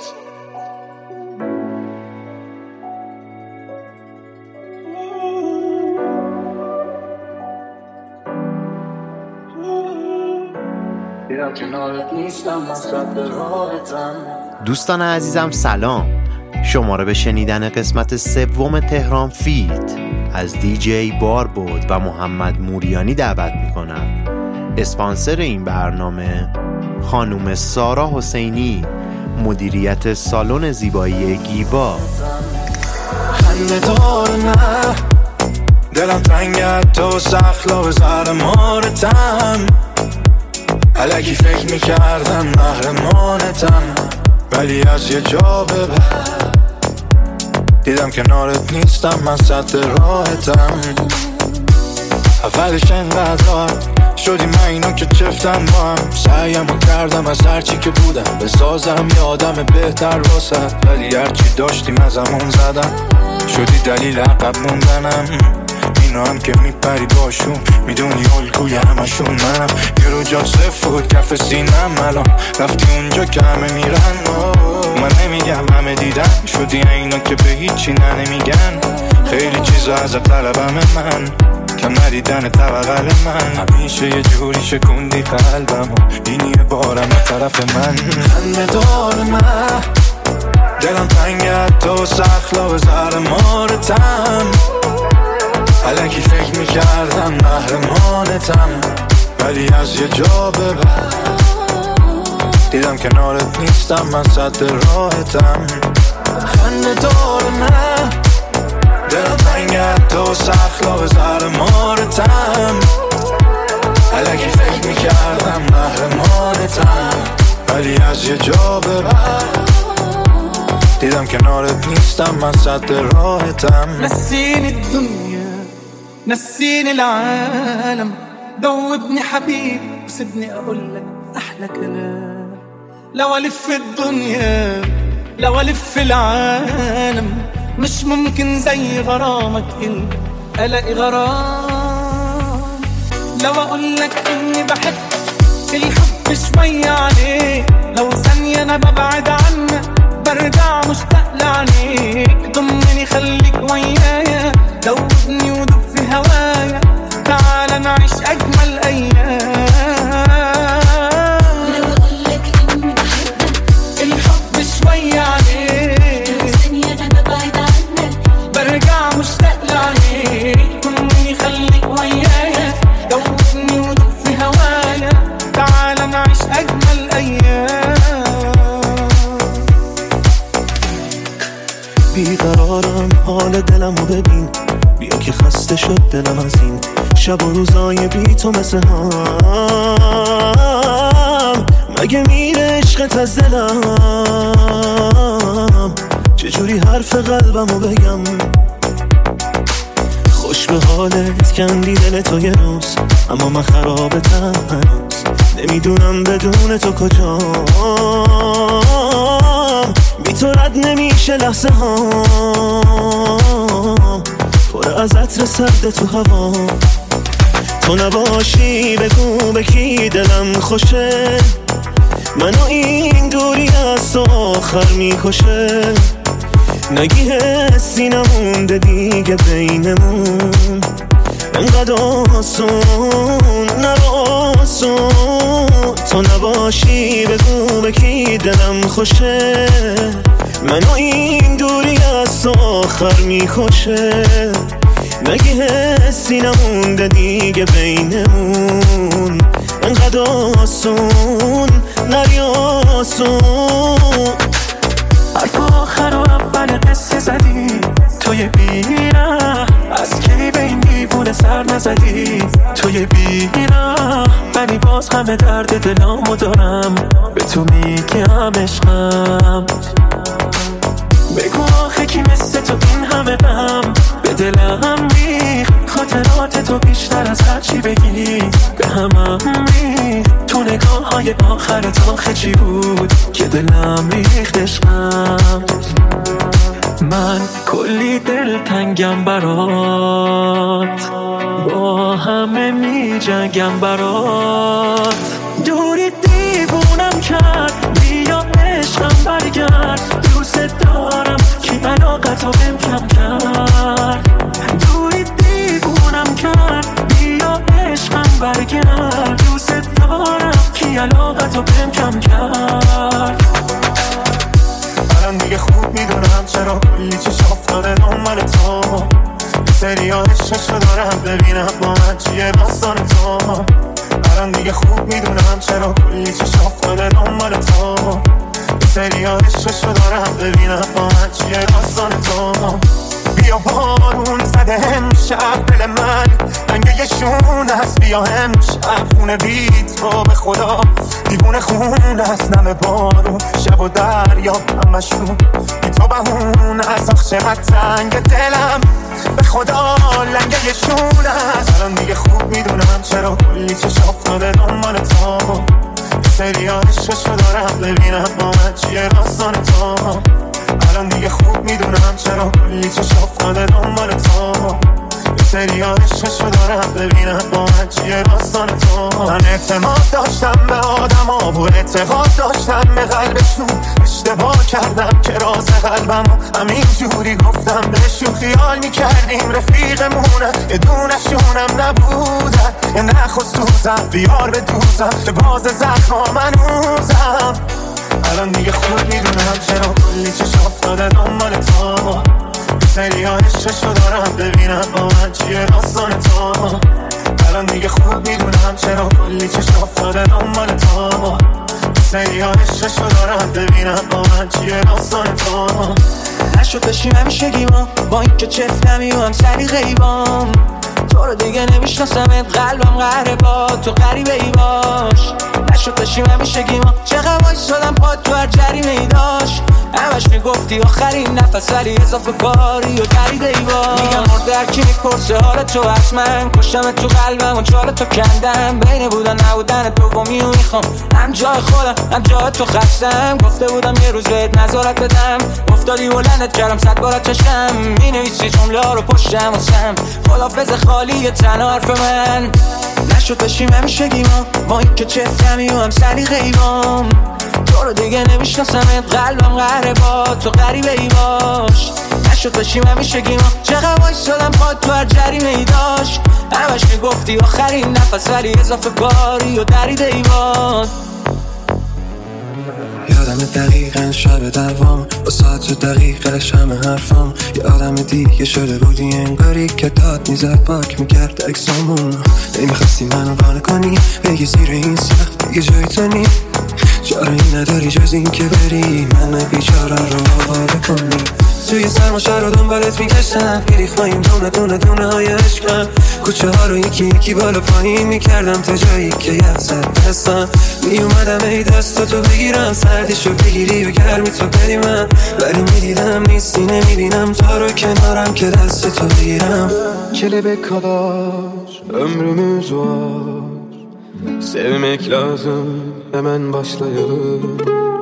دوستان عزیزم سلام، شما رو به شنیدن قسمت سوم تهران فیت از دیجی باربود و محمد موریانی دعوت میکنم. اسپانسر این برنامه خانم سارا حسینی، مدیریت سالن زیبایی گیوا. خنده دار نه دلم تنگت تو سخلا به زهر مارتم، الکی فکر میکردم محرمانتم، ولی از یه جا به بعد دیدم کنارت نیستم، من سطح راحتم. اولش انقدر راحت شدی من اینو که چفتن با هم، سعیمو کردم از هرچی که بودم بسازم یه آدم بهتر واسد، ولی هرچی داشتیم ازمون زدم، شدی دلیل عقب موندنم. اینو هم که میپری باشون میدونی الگوی همشون منم، یه رو جا صفت کف سینم، الان رفتی اونجا که همه میرن. من نمیگم همه دیدن، شدی اینا که به هیچی نمیگن، خیلی چیزا از طلبم من، کم ندیدن توقل من، همیشه یه جوری شکوندی قلبم و این یه بارم طرف من. خنده دار من دلم تنگت تو سخلا به زهر مارتم، الکی فکر میکردم محرمانتم، ولی از یه جا به بعد دیدم کنارت نیستم، من سطح راحتم. خنده دار نه دلم تنگت تو سخلا به زهر مارتم، الکی فکر میکردم محرمانتم، ولی از یه جا به بعد دیدم کنارت نیستم، من سطح راحتم. نسيني الدنيا نسيني العالم، ذوبني حبيبي وسيبني اقولك احلى كلام، لو الف الدنيا لو الف العالم مش ممكن زي غرامك انت الاقي غرام، لو اقولك اني بحب الحب شوية عليك، لو ثانية انا ببعد عنك برجع مشتاق لعينيك، ضمني خليك ويايا، دوبني ودوب في هوايا، تعال نعيش اجمل ايام. لو اقولك اني بحبك الحب شوية عليك، لو ثانية انا ببعد عنك برجع مشتاق لعينيك، ضمني خليك ويايا، دوبني ودوب في هوايا، تعال نعيش اجمل ايام. بیقرارم حال دلمو ببین، بیا که خسته شد دلم از این شب و روزای بی تو مثل هم، مگه میره عشقت از دلم، چجوری حرف قلبمو بگم، خوش به حالت کندی دل تو یه روز، اما من خرابتم هنوز، نمیدونم بدون تو کجام، بی تو رد نمیشه لحظه هام، پر از عطر سرد تو هوا، تو نباشی بگو به کی دلم خوشه، منو این دوری از تو آخر میکشه، نگی حسی نمونده دیگه بینمون، انقدر آسون نراسون، تو نباشی بگو به کی دلم خوشه، منو این دوری از تو آخر میکشه، نگی حسی نمونده دیگه بینمون، انقدر آسون نریاسون. حرف آخر و اول قصه زدی توی بیره، از کی به این دیوونه سر نزدی توی بیره، ولی باز همه درد دلامو دارم، به تو میگم عشقم، بگو آخه کی مثل تو این همه غم به دلم ریخت، خاطرات تو بیشتر از هرچی بگی به همم ریخت، تو نگاه های آخرت آخه چی بود که دلم ریخت عشقم، من کلی دل تنگم برات، با همه می جنگم برات، دوری دیوونم کرد، بیا عشقم برگرد، دوست دارم که علاقتو بهم کم کرد، دوری دیوونم کرد، بیا عشقم برگرد، دوست دارم که علاقتو بهم کم کرد. الان دیگه خوب میدونم چرا کلی چش افتاده دنبال تو، سریا عشقشو دارم ببینم با من چیه داستان تو. الان دیگه خوب میدونم چرا کلی چش افتاده دنبال تو، سریا عشقشو دارم ببینم با من چیه داستان تو. بیا بارون زده امشب دل من رنگ یه شون هست، بیا امشب خونه بیت رو به خدا دیوونه خون هست، نم بارون شب و دریا همشون بی تو بهون هست. آخ چقدر تنگ دلم به خدا لنگه یه شون هست. الان دیگه خوب میدونم چرا کلی چش افتاده دنبال تو، سریا عشقشو دارم ببینم با من چیه داستان تو. الان دیگه خوب میدونم چرا کلی چش افتاده دنبال تو، سریا عشقشو دارم ببینم با من چیه داستان تو. من اعتماد داشتم به آدم ها و اعتقاد داشتم به قلبشون، اشتباه کردم که راز قلبم همین جوری گفتم بهشون. خیال میکردیم رفیقمونه یه دونشونم نبودن، یه نخست دوزم بیار به دوزم به باز زخما منوزم. الان دیگه خوب میدونم چرا کلی چش افتاده دنبال تو، سریا عشقشو دارم ببینم با من چیه داستان تو. الان دیگه خوب میدونم چرا کلی چش افتاده دنبال تو، سریا عشقشو دارم ببینم با من چیه داستان تو. نشد داشتیم همیشگی ما با این که چفتمی و هم سری غیبام، تو رو دیگه نمیشناسمت قلبم قهره با تو غریبه ای باش. نشد داشتیم همیشگی ما چقدر وایسادم پاد تو هر جریمه ای داشت، همش میگفتی آخرین نفس ولی اضافه کاری و دریده ای باش. میگم مرده هر کی میپرسه حال تو هست، من کشتم تو قلبم و چال تو کندم، بین بودن نبودن دومی و میخوام هم جای خودم هم جای تو خستم. گفته بودم یه روز بهت نظارت بدم، افتادی بلندت کردم 100 بارت چشم، مینویسی جمله ها رو پشتم واسم خدافظ خالی تنها حرف من. نشد بشیم همیشگی ما با این که چفتمی و هم سری غیبام، تو رو دیگه نمیشناسمت قلبم قهره با تو غریبه ای باش. نشد بشیم همیشگی ما چقدر وایسادم پاد تو هر جریمه ای داشت، همش میگفتی آخرین نفس ولی اضافه کاری و دریده ای باش. یادم دقیقا شب دوام با ساعت دقیقه شم حرفام، یه آدم دیگه شده بودی انگاری که داد میزد پاک میکرد اکسامون. نمیخواستی منو بانه کنی بگی زیر این سخت دیگه جای تو نی، چاره‌ای نداری جز این که بری من بیچاره رو آواره کنی. توی سرماشر رو دنبالت میگشتم، گریختایم دونه دونه های عشقم، کوچه ها رو یکی یکی بالا پایین میکردم تا جایی که یخ زد دستم. میومدم ای دستاتو بگیرم سردیشو بگیری و گرمی تو بدی من، ولی میدیدم نیستی nemiybinəm تو رو کنارم که دستتو بگیرم. Kelebek kadar ömrümüz var, sevmek lazım hemen başlayalım.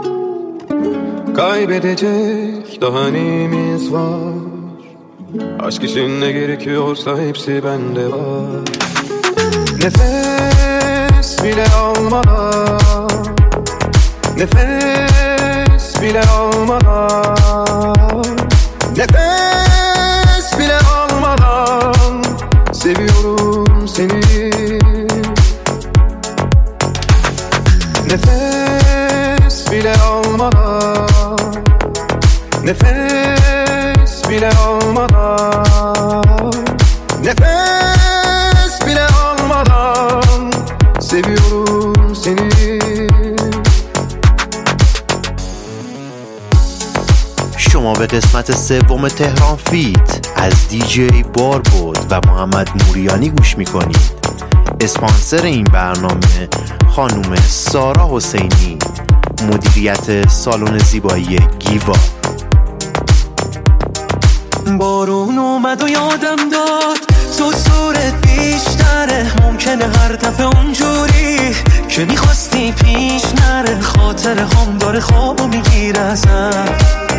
Kaybedecek daha neyimiz var, aşk için ne gerekiyorsa hepsi bende var. Nefes bile almadan, nefes bile almadan, nefes bile almadan seviyorum seni. Nefes bile almadan, nefes bile almadan, nefes bile almadan seviyorum seni. شما به قسمت سوم تهران فیت از دیجی باربود و محمد موریانی گوش میکنید. اسپانسر این برنامه خانم سارا حسینی، مدیریت سالن زیبایی گیوا. بارون اومد و یادم داد تو صورت بیشتره، ممکنه هر دفعه اونجوری که میخواستی پیش نره، خاطر هم داره خوابو میگیره ازم.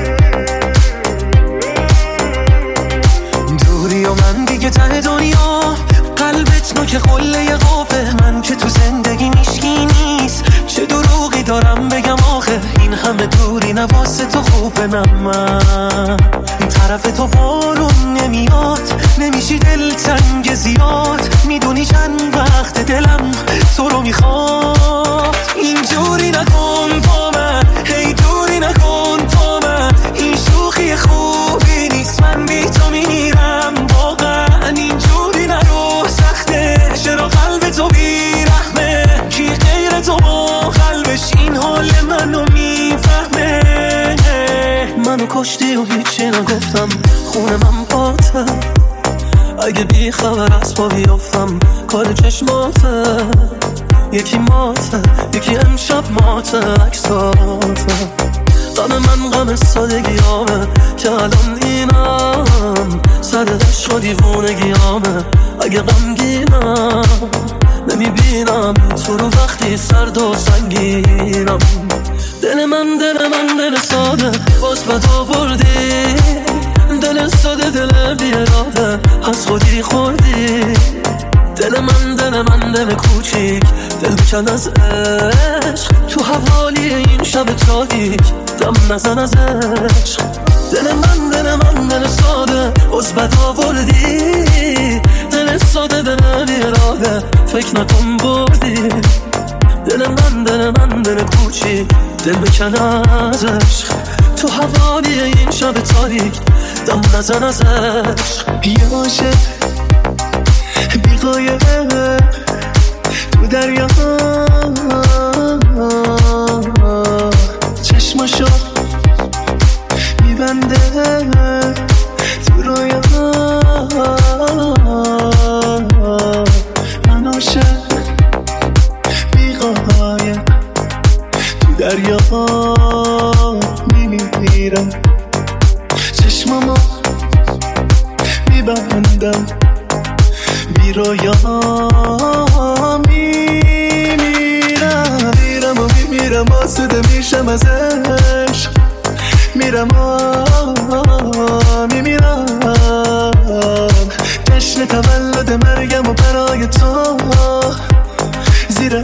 دوری و من دیگه ته دنیا، قلبت نوک قله قافه، من که تو زندگی میشکی نیست، چه دروغی دارم بگم آخه این همه دور نه واسه تو خوبه نه من این طرف تو بارون نمیاد نمیشی دلتنگ زیاد میدونی چند وقت دلم تو رو میخواد اینجوری نکن با من هی دوری نکن با من این شوخی خوبی نیست من بی تو میرم واقعا اینجوری نرو سخته چرا قلب تو بیرحمه کی غیر تو با قلبش این حال منو میفهمه منو کشتی و هیچی نگفتم خونه من باته اگه بی خبر از پا بیافتم کار چشماته یکی ماته یکی امشب ماته عکساته غم من غم سادگیامه که الان اینم سر عشق و دیوونگیامه اگه غمگینم نمیبینم تو رو وقتی سرد و سنگینم دل من دل ساده باز بد آوردی دل ساده دل بیراده از خودی خوردی دل من دل کوچیک دل بکن از عشق تو حوالی این شب تاریک دم نزن از عشق دل من دل ساده باز بد آوردی دل ساده دل بیراده فکر نکن بردی دل من دل کوچیک دل بکن از عشق تو حوالی این شب تاریک دم نزن از عشق یه عاشق بی قایق تو دریا چشماشو میبنده تو رویا من عاشق بی قایق تو دریا میمیرم چشمامو میبندم بی رویا میمیرم آسوده میشم از عشق میمیرم جشن تولد مرگم و برای تو زیر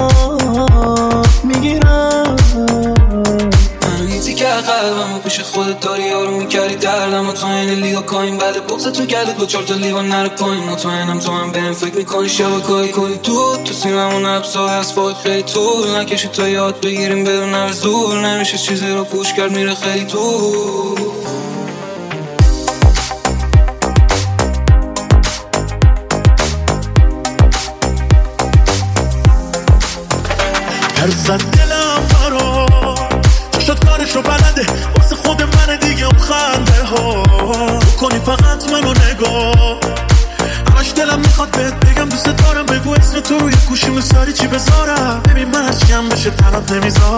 میگیرم نیزی که قلبم و پیش خودت داری آروم میکردی دردم و تو این لیگا کاین بعد بغض تو گلت با 4 تا لیوان نره پایین مطمئنم تو هم بهم فکر میکنی شبکه‌ای کلی تو سینمون ابزار اسفالت خیلی طول نکشه تا یاد بگیریم بدون هر زور نمیشه چیزی رو پوش کرد میره خیلی تو هر زد دلم برا چشات کارشو بلده واسه خود من دیگه اون خنده ها کنی فقط منو نگاه همش دلم میخواد بهت بگم دوست دارم بگو اسم تو روی گوشی مساری چی بذارم ببین من از جمع بشه تنات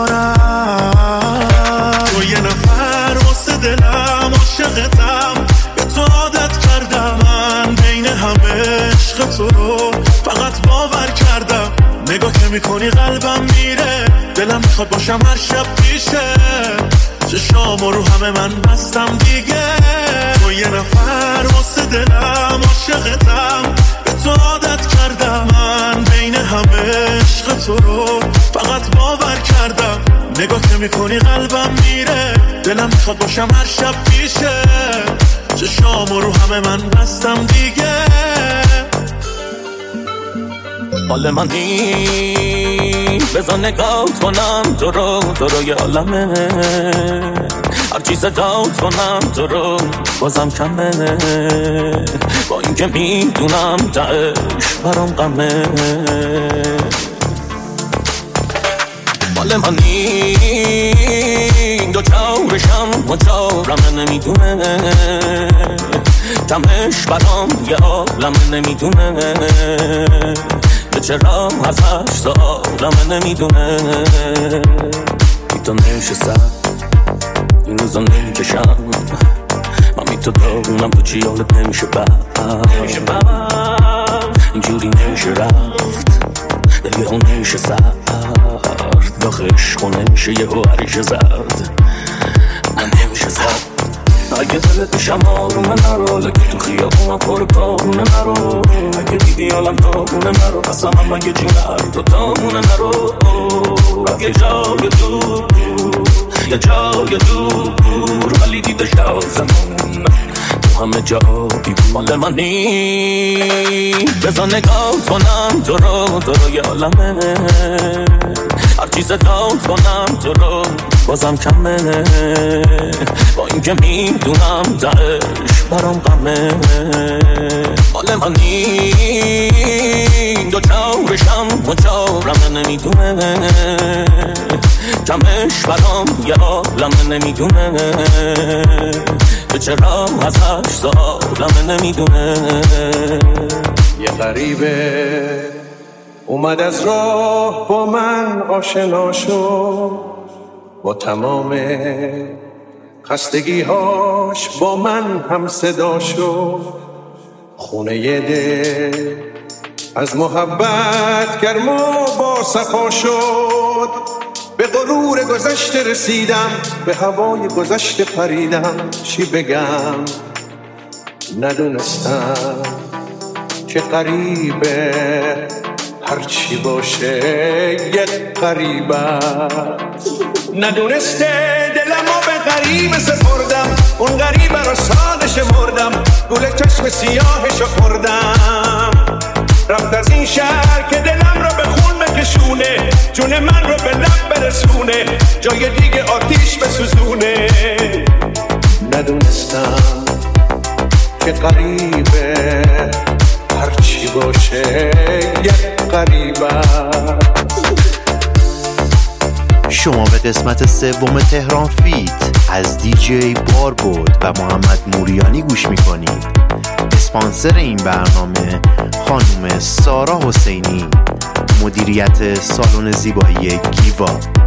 نمیذارم تو یه نفر واسه دلم عاشقتم به تو عادت کردم من بین همه عشق تو رو فقط باور کردم نگاه که میکنی قلبم میره دلم میخواد باشم هر شب پیشه چشامو رو همه من بستم دیگه تو یه نفر واسه دلم عاشقتم به تو عادت کردم من بین همه عشق تو رو فقط باور کردم نگاه که میکنی قلبم میره دلم میخواد باشم هر شب پیشه چشامو رو همه من بستم دیگه حال من نیست بذار نگاهت کنم تو رو یه عالمه هرچی صدات کنم تو رو بازم کمه با اینکه میدونم تهش برام غمه حال من نیست دو چارشم و چارم نمیدونه کمش برام یه عالمه نمیدونه چرا ازش سالم نمیدونه میتو نشستم این روزا نمیکشم من میتو دارونم تو چی حالت نمیشه اینجوری نمیشه رفت دل یهو نمیشه سرد داخل عشقو نمیشه یهو عریش زرد من نمیشه زرد اگه دلت میشم آرومه نرو لگه تو خیابونم پر کارونه نرو اگه دیدی حالم داغونه نرو قسم هم اگه جیگر دوتامونه نرو اگه جای تو یه جای دور ولی دیده شازمون تو همه جا بی مال منی. بزا نگاه کنم تو رو یه عالمه، هرچی صدات کنم تو رو بازم کمه، با اینکه میدونم درش برام غمه. مال منی دو چارشم و چارم نمیدونه، کمش برام یه عالمه نمیدونه، تو چرا ازش سالمه نمیدونه. یه غریبه اومد از راه با من آشنا شد، با تمام خستگی‌هاش با من هم صدا شد. خونه یه دل از محبت گرم و با صفا شد. به غرور گذشته رسیدم، به هوای گذشته پریدم. چی بگم ندونستم که غریبه هرچی باشه یک غریبه. ندونسته دلمو به غریبه سپردم، اون غریبه رو ساده شمردم، گل چشم سیاهشو خوردم. رفت از این شهر که دلم رو به خون بکشونه، جون من رو به لب برسونه، جای دیگه آتیش بسوزونه. ندونستم که غریبه هرچی باشه یک غریبه. شما به قسمت سوم تهران فیت از دیجی باربود و محمد موریانی گوش میکنید. اسپانسر این برنامه خانم سارا حسینی، مدیریت سالن زیبایی گیوا.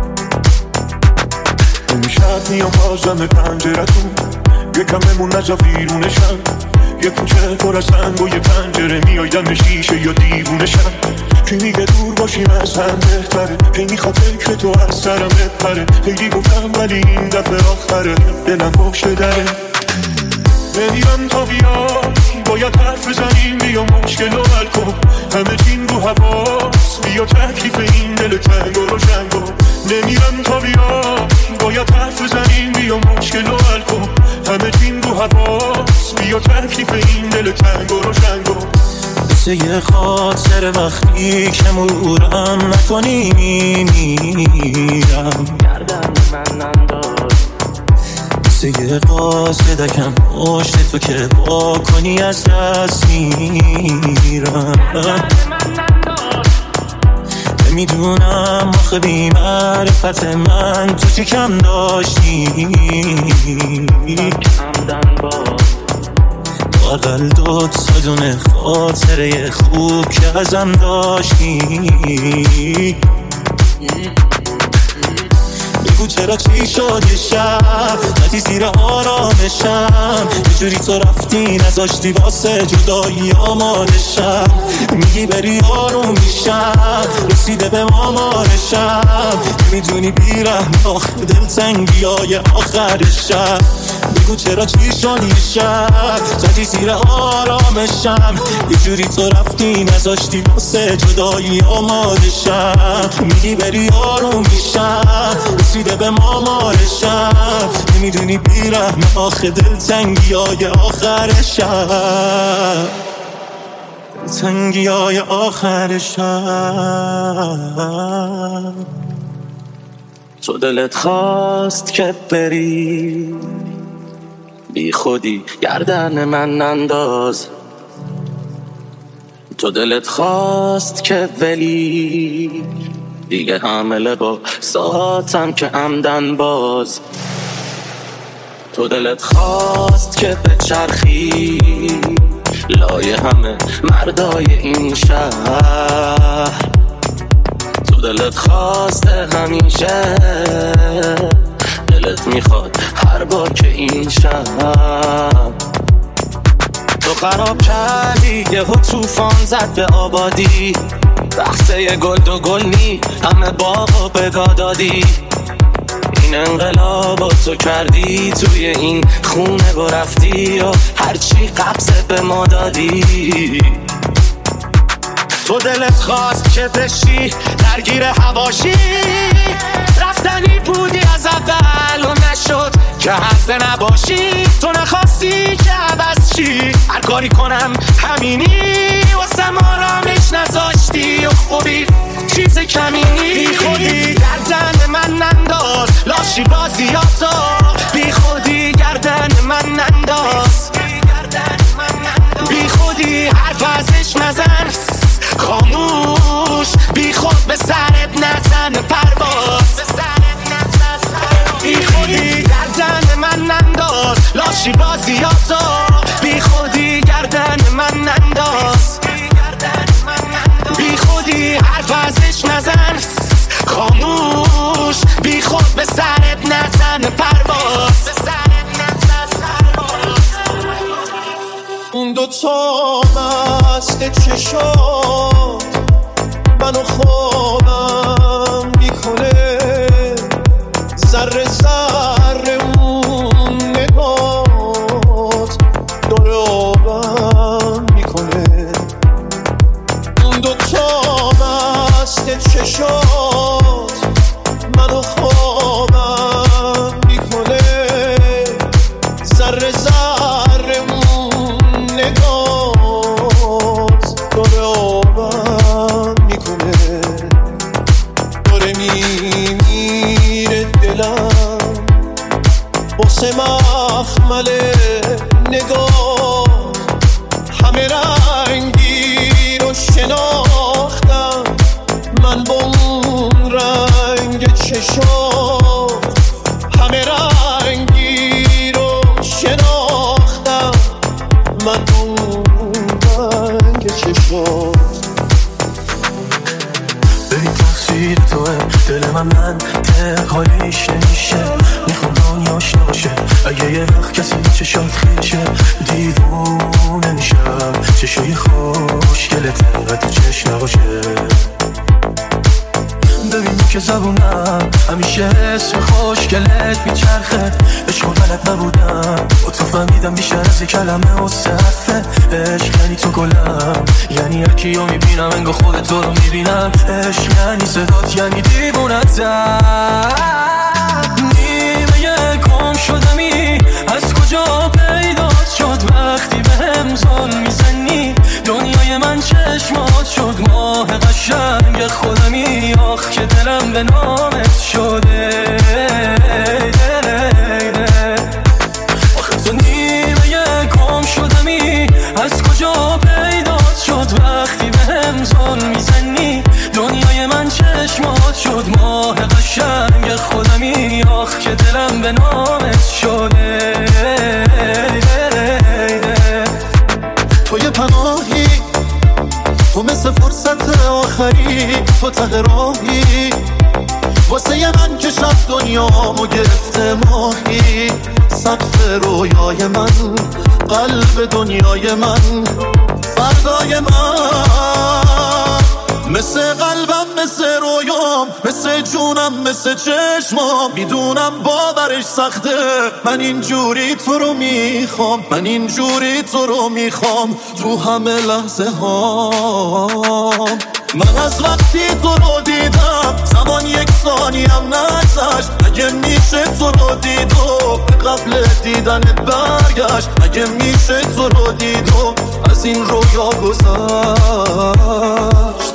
امشب میام بازم پنجرتون، یکم بمون نزا بیرونشم، یه کوچه پر از سنگ و یه پنجره میایدم شیشه یا دیوونشم. کی میگه دور باشیم از هم بهتره، کی میخواد فکر تو از سرم بپره. خیلی گفتم ولی این دفعه آخره، دلم پشت دره. نمیرم تا بیای، باید حرف بزنیم، بیا مشکل رو حل کن. همه چین رو حواس، بیا تکلیف این دل تنگ و روشن کن. نمیرم تا بیای، باید حرف بزنیم، بیا مشکل رو حل کن. همه چین رو حواس، بیا تکلیف این دل تنگ و روشن کن. مثل یه خاطر وقتی که مرورم نکنی میمیرم، گردن من انداز. مثل یه قاصدکم پشت تو که با کنی از دست میرم. نمیدونم آخه بی معرفت من تو چی کم داشتی، اقل 2 تا دونه خاطره خوب که ازم داشتی. بگو چرا چی شد یه شب ندی زیر آرامشم، یه جوری تو رفتی نذاشتی واسه جدایی آمادشم. میگی بری آروم میشم، رسیده به مامارشم، میدونی بیرحم آخه دلتنگی های آخرشم. بگو چرا چی شد یه شب زدی زیر آرامشم، یه جوری تو رفتی نذاشتی واسه جدایی آمادشم. میگی بری آروم میشم، رسیده به مامارشم، نمیدونی بیرحم آخه دلتنگی های آخرشم، دلتنگی های آخرشم. تو دلت خواست که بری، بی خودی گردن من انداز. تو دلت خواست که ولی دیگه حامله با ساعتم که عمدن باز. تو دلت خواست که بچرخی لای همه مردای این شهر. تو دلت خواست همیشه، دلت میخواد هر بار که این شب. تو خراب کردی یه طوفان زد به آبادی، بخصه گل دو گل نی همه باغو بگا دادی. این انقلابو تو کردی توی این خونه و رفتی و هرچی قبضه به ما دادی. تو دلت خواست که بشی درگیر هواشی، رفتنی بودی از اول خسته نباشی، تو نخواستی که عوض چی، هر کاری کنم همینی، واسم آرامش نذاشتی و خوبی چیز کمینی. بی خودی گردن من ننداز لاشی بازیاتو، بی خودی گردن من ننداز، بی خودی حرف ازش نزن خاموش، بی خود به سرت نزن پرواز، بی خودی گردن من ننداز لاشی بازیاتو، بی خودی گردن من ننداز، بی خودی حرف ازش نزن خاموش، بی خود به سرت نزن پرواز. اون دوتا مست چشات منو خوابم میکنه، ذره ذره اون نگات داره آبم میکنه. اون دوتا مست چشات منو خوابم میکنه، ذره ذره اون نگات داره آبم میکنه. داره میمیره دلم واسه مخمل نگاه، همه رنگی رو شناختم من با اون رنگ چشات، همه رنگی رو شناختم من با اون رنگ چشات. ببین تقصیر توه دل من حالیش نمیشه، میخوام دنیاش نباشه، اگه یه وقت کسی چشات خیشه دیوونه میشم، چشای خوشگلت انقدر تو چشم نباشه. ببین که زبونم همیشه اسم خوشگلت میچرخه، عشق و بلد نبودم و تو فهمیدم بیشتر از کلمه و صرفه. عشق یعنی تو گلم، یعنی هرکی رو میبینم انگار خود تو رو میبینم، عشق یعنی صدات، یعنی دیوونتم. نیمه گم شدمی از کجا پیدات شد، وقتی بهم ظلم میزنی دنیای من چشمات شد، ماه قشنگ خودمی آخ که دلم به نامت شده. آخه تو نیمه گم شدمی از کجا پیدات شد، وقتی بهم ظلم میزنی دنیای من چشمات شد، ماه قشنگ خودمی آخ که دلم به نامت شده. تو یه پناهی، تو مثل فرصت آخری، تو ته راهی واسه من که شب دنیامو گرفته ماهی، سقف رویای من، قلب دنیای من، فردای من، مثل قلبم، مثل رویام، مثل جونم، مثل چشمام، میدونم باورش سخته، من اینجوری تو رو میخوام، من اینجوری تو رو میخوام تو همه لحظه هام. من از وقتی تو رو دیدم زمان یک ثانیم نگذشت، اگه میشه تو رو دیدم قبل دیدنت برگشت، اگه میشه تو رو دیدم از این رویا گذشت.